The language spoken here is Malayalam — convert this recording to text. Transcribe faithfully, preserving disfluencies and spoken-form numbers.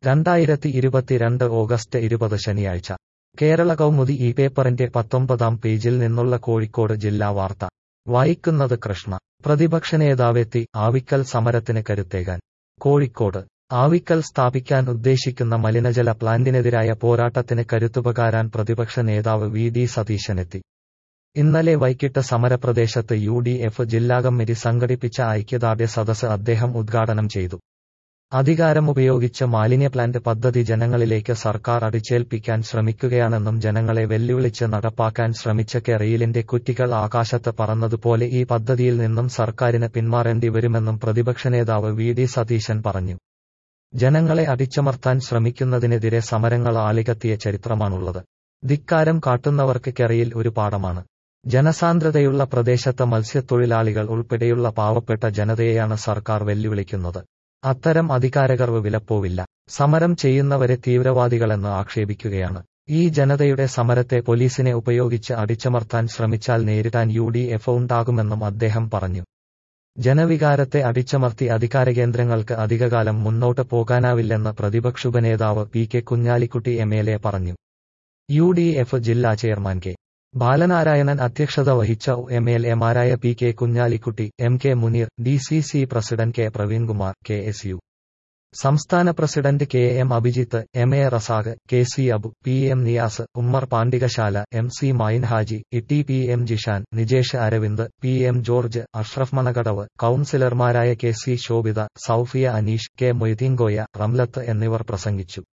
രണ്ടായിരത്തി ഇരുപത്തിരണ്ട് ഓഗസ്റ്റ് ഇരുപത് ശനിയാഴ്ച കേരള കൗമുദി ഈ പേപ്പറിന്റെ പത്തൊമ്പതാം പേജിൽ നിന്നുള്ള കോഴിക്കോട് ജില്ലാ വാർത്ത വായിക്കുന്നത് കൃഷ്ണ. പ്രതിപക്ഷ നേതാവെത്തി, ആവിക്കൽ സമരത്തിന് കരുത്തേകാൻ. കോഴിക്കോട് ആവിക്കൽ സ്ഥാപിക്കാൻ ഉദ്ദേശിക്കുന്ന മലിനജല പ്ലാന്റിനെതിരായ പോരാട്ടത്തിന് കരുത്തുപകരാൻ പ്രതിപക്ഷ നേതാവ് വി ഡി സതീശനെത്തി. ഇന്നലെ വൈകിട്ട് സമരപ്രദേശത്ത് യു ഡി എഫ് ജില്ലാ കമ്മിറ്റി സംഘടിപ്പിച്ച ഐക്യദാർഢ്യ സദസ്സ് അദ്ദേഹം ഉദ്ഘാടനം ചെയ്തു. അധികാരമുപയോഗിച്ച് മാലിന്യ പ്ലാന്റ് പദ്ധതി ജനങ്ങളിലേക്ക് സർക്കാർ അടിച്ചേൽപ്പിക്കാൻ ശ്രമിക്കുകയാണെന്നും ജനങ്ങളെ വെല്ലുവിളിച്ച് നടപ്പാക്കാൻ ശ്രമിച്ച കെറയിലിന്റെ കുറ്റികൾ ആകാശത്ത് പറന്നതുപോലെ ഈ പദ്ധതിയിൽ നിന്നും സർക്കാരിന് പിന്മാറേണ്ടി വരുമെന്നും പ്രതിപക്ഷ നേതാവ് വി ഡി സതീശൻ പറഞ്ഞു. ജനങ്ങളെ അടിച്ചമർത്താൻ ശ്രമിക്കുന്നതിനെതിരെ സമരങ്ങൾ ആളികത്തിയ ചരിത്രമാണുള്ളത്. ധിക്കാരം കാട്ടുന്നവർക്ക് കെറയിൽ ഒരു പാഠമാണ്. ജനസാന്ദ്രതയുള്ള പ്രദേശത്ത് മത്സ്യത്തൊഴിലാളികൾ ഉൾപ്പെടെയുള്ള പാവപ്പെട്ട ജനതയെയാണ് സർക്കാർ വെല്ലുവിളിക്കുന്നത്. അത്തരം അധികാരകർവ് വിലപ്പോവില്ല. സമരം ചെയ്യുന്നവരെ തീവ്രവാദികളെന്ന് ആക്ഷേപിക്കുകയാണ്. ഈ ജനതയുടെ സമരത്തെ പോലീസിനെ ഉപയോഗിച്ച് അടിച്ചമർത്താൻ ശ്രമിച്ചാൽ നേരിടാൻ യു ഡി എഫ് ഉണ്ടാകുമെന്നും അദ്ദേഹം പറഞ്ഞു. ജനവികാരത്തെ അടിച്ചമർത്തി അധികാരകേന്ദ്രങ്ങൾക്ക് അധികകാലം മുന്നോട്ട് പോകാനാവില്ലെന്ന് പ്രതിപക്ഷുപനേതാവ് P K Kunhalikutty M L A പറഞ്ഞു. യു ഡി എഫ് ജില്ലാ ചെയർമാൻ കെ ബാലനാരായണൻ അധ്യക്ഷത വഹിച്ച എം എൽ എമാരായ P K Kunhalikutty, M K Muneer, D C C president K Praveenkumar, K S U സംസ്ഥാന president K M Abhijith, M A Razak, K C Abu, P M Niyas, Ummer Pandikasala, M C Mayin Haji, Itti P M Jishan, Nijesh Aravind, P M George, Ashraf മണകടവ്, കൌൺസിലർമാരായ K C Shobhitha, Soufiya Aneesh, K Moideenkoya, Ramlath എന്നിവർ പ്രസംഗിച്ചു.